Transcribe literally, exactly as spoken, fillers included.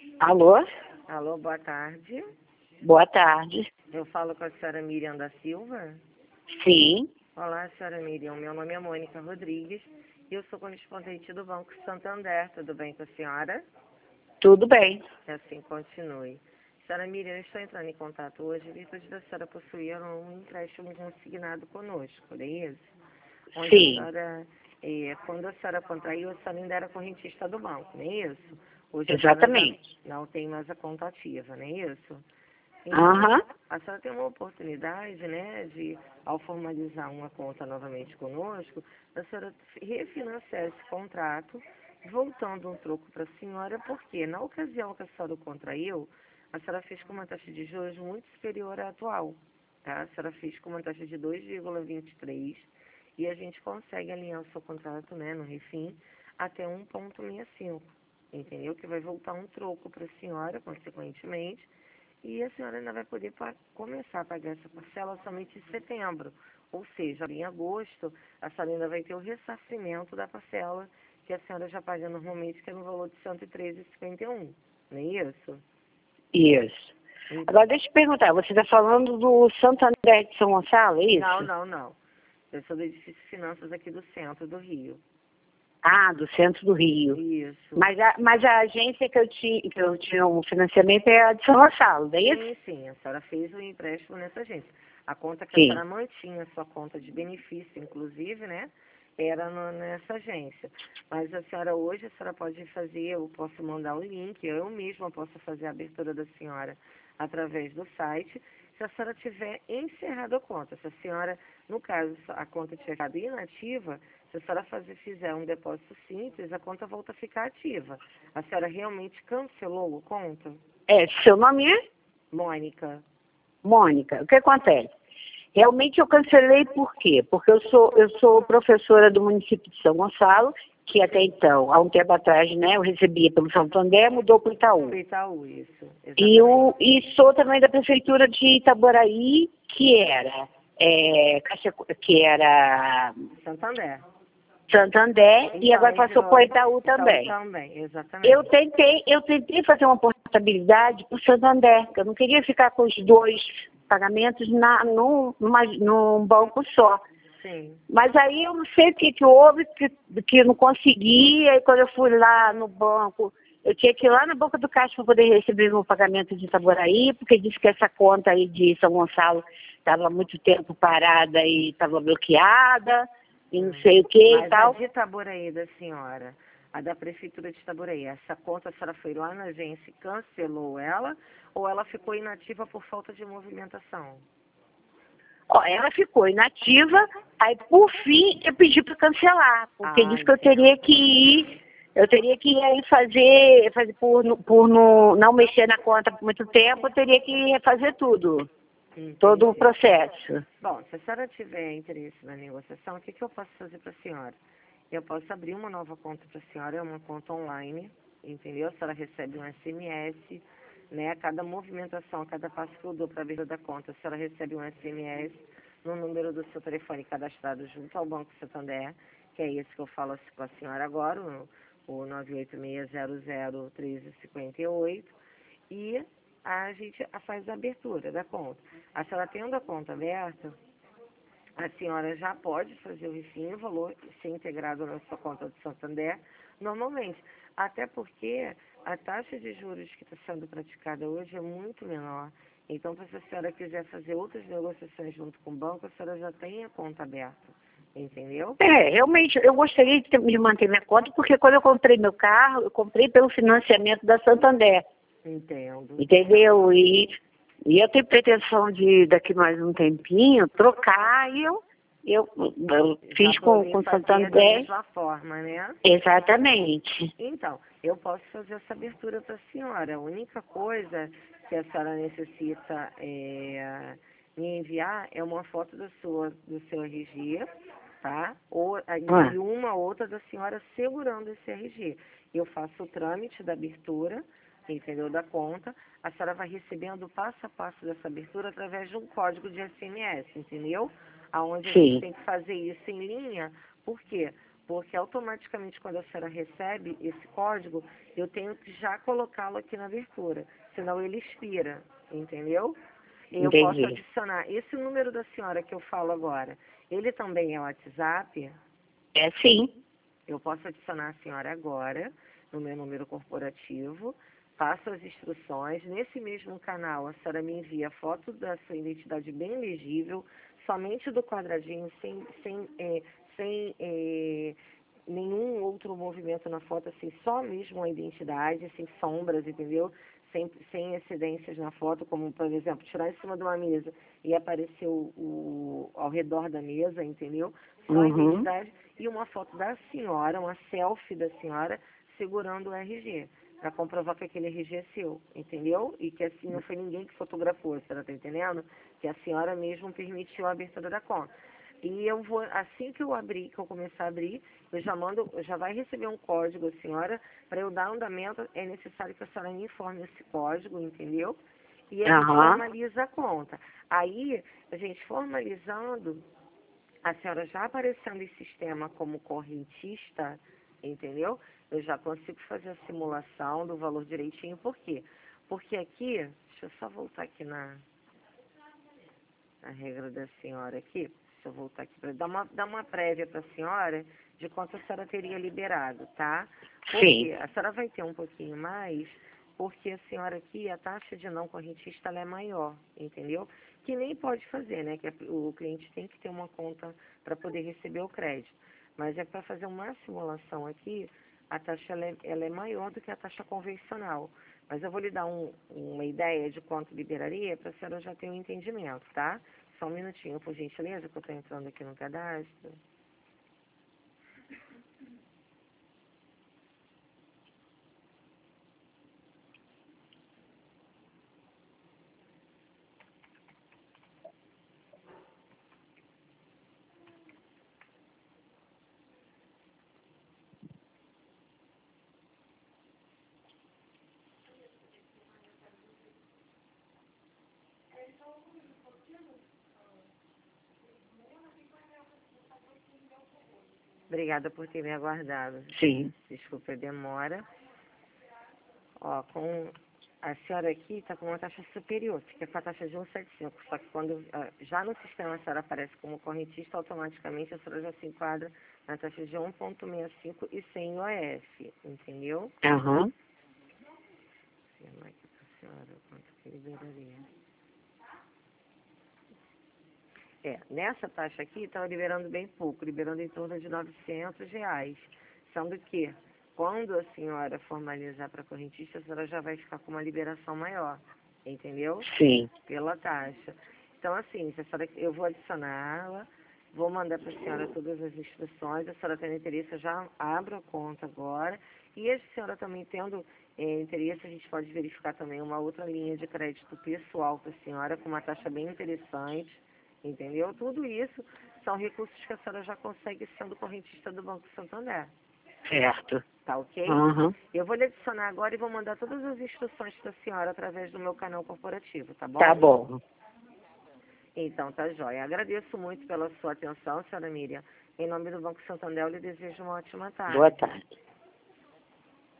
Alô? Alô, boa tarde. Boa tarde. Eu falo com a senhora Miriam da Silva. Sim. Olá, senhora Miriam. Meu nome é Mônica Rodrigues e eu sou correspondente do Banco Santander. Tudo bem com a senhora? Tudo bem. Que assim continue. Senhora Miriam, eu estou entrando em contato hoje em virtude da senhora possuir um empréstimo consignado conosco, não é isso? Onde a Sim. senhora, eh, quando a senhora contraiu, a senhora ainda era correntista do banco, não é isso? Hoje a senhora já Exatamente. não tem mais a conta ativa, não é isso? Então, Aham. a senhora tem uma oportunidade, né, de, ao formalizar uma conta novamente conosco, a senhora refinanciar esse contrato, voltando um troco para a senhora, porque na ocasião que a senhora o contraiu, a senhora fez com uma taxa de juros muito superior à atual, tá? A senhora fez com uma taxa de dois vírgula vinte e três e a gente consegue alinhar o seu contrato, né, no refim, até um vírgula sessenta e cinco, entendeu? Que vai voltar um troco para a senhora, consequentemente, e a senhora ainda vai poder pa começar a pagar essa parcela somente em setembro. Ou seja, em agosto, a senhora ainda vai ter o ressarcimento da parcela que a senhora já paga normalmente, que é no valor de cento e treze vírgula cinquenta e um. Não é isso? Isso. Então, Agora deixa eu perguntar, você está falando do Santander de São Gonçalo, é isso? não, não, não. Eu sou do edifício de finanças aqui do centro do Rio. Ah, do centro do Rio. Isso. Mas a, mas a agência que eu, tinha, que eu tinha o financiamento é a de São Gonçalo, não é isso? Sim, sim. A senhora fez o empréstimo nessa agência. A conta que a Sim. senhora mantinha, sua conta de benefício, inclusive, né? Era no, nessa agência. Mas a senhora hoje, a senhora pode fazer, eu posso mandar o link, eu mesma posso fazer a abertura da senhora através do site, se a senhora tiver encerrado a conta. Se a senhora, no caso, a conta tiver ficado inativa, se a senhora fazer, fizer um depósito simples, a conta volta a ficar ativa. A senhora realmente cancelou a conta? É, seu nome é? Mônica. Mônica. O que acontece? Realmente eu cancelei por quê? Porque eu sou, eu sou professora do município de São Gonçalo, que até então, há um tempo atrás, né, eu recebia pelo Santander, mudou para o Itaú. Pro Itaú, isso. E, Exatamente. o, e sou também da prefeitura de Itaboraí, que era, é, Caixa- que era Santander. Santander, Então, e agora aí passou virou para o Itaú Itaú também. também, exatamente. Eu tentei, eu tentei fazer uma portabilidade para o Santander, porque eu não queria ficar com os dois pagamentos na, num, numa, num banco só. Sim. Mas aí eu não sei o que, que houve, que, que eu não consegui, aí quando eu fui lá no banco, eu tinha que ir lá na boca do caixa para poder receber meu pagamento de Itaboraí, porque disse que essa conta aí de São Gonçalo estava há muito tempo parada e estava bloqueada, e não sei o que e Mas tal. a de Itaboraí da senhora, a da prefeitura de Itaboraí, essa conta a senhora foi lá na agência e cancelou ela, ou ela ficou inativa por falta de movimentação? Ó, ela ficou inativa, aí por fim eu pedi para cancelar, porque Ah, disse que eu entendo. teria que ir, eu teria que ir aí fazer, fazer por, no- por no, não mexer na conta por muito tempo, eu teria que fazer tudo, todo o Entendi. processo. Bom, se a senhora tiver interesse na negociação, o que, que eu posso fazer para a senhora? Eu posso abrir uma nova conta para a senhora, é uma conta online, entendeu? A senhora recebe um S M S, né? A cada movimentação, a cada passo que eu dou para a abertura da conta, a senhora recebe um S M S no número do seu telefone cadastrado junto ao Banco Santander, que é esse que eu falo com a senhora agora, o, o nove oito seis zero zero um três cinco oito, e a gente faz a abertura da conta. A senhora tendo a conta aberta, a senhora já pode fazer o refim, o valor ser integrado na sua conta do Santander normalmente. Até porque a taxa de juros que está sendo praticada hoje é muito menor. Então, se a senhora quiser fazer outras negociações junto com o banco, a senhora já tem a conta aberta. Entendeu? É, realmente, eu gostaria de, ter, de manter minha conta, porque quando eu comprei meu carro, eu comprei pelo financiamento da Santander, Entendo. entendeu? E, e eu tenho pretensão de, daqui mais um tempinho, trocar, e eu, eu, eu fiz Já com, poder com o fazer da Santander. mesma forma, né? Exatamente. Então, eu posso fazer essa abertura para a senhora. A única coisa que a senhora necessita é, me enviar é uma foto da sua, do seu R G, tá? Ou, Ah, e uma outra da senhora segurando esse R G. Eu faço o trâmite da abertura, entendeu? Da conta. A senhora vai recebendo o passo a passo dessa abertura através de um código de S M S, entendeu? Aonde a gente sim. tem que fazer isso em linha. Por quê? Porque automaticamente quando a senhora recebe esse código, eu tenho que já colocá-lo aqui na abertura, senão ele expira, entendeu? E eu posso Entendi. adicionar esse número da senhora que eu falo agora, ele também é WhatsApp? É sim. Eu posso adicionar a senhora agora no meu número corporativo, passo as instruções. Nesse mesmo canal, a senhora me envia a foto da sua identidade bem legível, somente do quadradinho, sem, sem, é, sem é, nenhum outro movimento na foto, assim, só mesmo a identidade, sem sombras, entendeu? Sem, sem excedências na foto, como, por exemplo, tirar em cima de uma mesa e aparecer o, o, ao redor da mesa, entendeu? Só a Uhum. identidade e uma foto da senhora, uma selfie da senhora, segurando o R G, para comprovar que aquele R G é seu, entendeu? E que assim não foi ninguém que fotografou, a senhora está entendendo? Que a senhora mesmo permitiu a abertura da conta. E eu vou, assim que eu abrir, que eu começar a abrir, eu já mando, já vai receber um código, a senhora, para eu dar andamento, é necessário que a senhora me informe esse código, entendeu? E a gente Aham. formaliza a conta. Aí, a gente formalizando, a senhora já aparecendo em sistema como correntista, entendeu? Eu já consigo fazer a simulação do valor direitinho. Por quê? Porque aqui, deixa eu só voltar aqui na, na regra da senhora aqui. Deixa eu voltar aqui para dar uma, dar uma prévia para a senhora de quanto a senhora teria liberado, tá? Porque Sim. a senhora vai ter um pouquinho mais, porque a senhora aqui, a taxa de não correntista ela é maior, entendeu? Que nem pode fazer, né? Que a- o cliente tem que ter uma conta para poder receber o crédito. Mas é para fazer uma simulação aqui, a taxa ela é, ela é maior do que a taxa convencional. Mas eu vou lhe dar um, uma ideia de quanto liberaria para a senhora já ter um entendimento, tá? Só um minutinho, por gentileza, que eu estou entrando aqui no cadastro. Obrigada por ter me aguardado. Sim. Desculpa a demora. Ó, com a senhora aqui está com uma taxa superior, fica com a taxa de cento e setenta e cinco. Só que quando ah, já no sistema a senhora aparece como correntista, automaticamente a senhora já se enquadra na taxa de um vírgula sessenta e cinco e sem O F, entendeu? Aham. Vou ver aqui para a senhora quanto que liberaria. É, nessa taxa aqui estava liberando bem pouco, liberando em torno de novecentos reais. Sendo que, quando a senhora formalizar para a correntista, a senhora já vai ficar com uma liberação maior, entendeu? Sim. Pela taxa. Então, assim, se a senhora, eu vou adicioná-la, vou mandar para a senhora todas as instruções, a senhora tendo interesse, eu já abro a conta agora. E a senhora também tendo é, interesse, a gente pode verificar também uma outra linha de crédito pessoal para a senhora, com uma taxa bem interessante. Entendeu? Tudo isso são recursos que a senhora já consegue sendo correntista do Banco Santander. Certo. Tá ok? Aham. Eu vou lhe adicionar agora e vou mandar todas as instruções para a senhora através do meu canal corporativo, tá bom? Tá bom. Então, tá jóia. Agradeço muito pela sua atenção, senhora Miriam. Em nome do Banco Santander, eu lhe desejo uma ótima Boa tarde. tarde.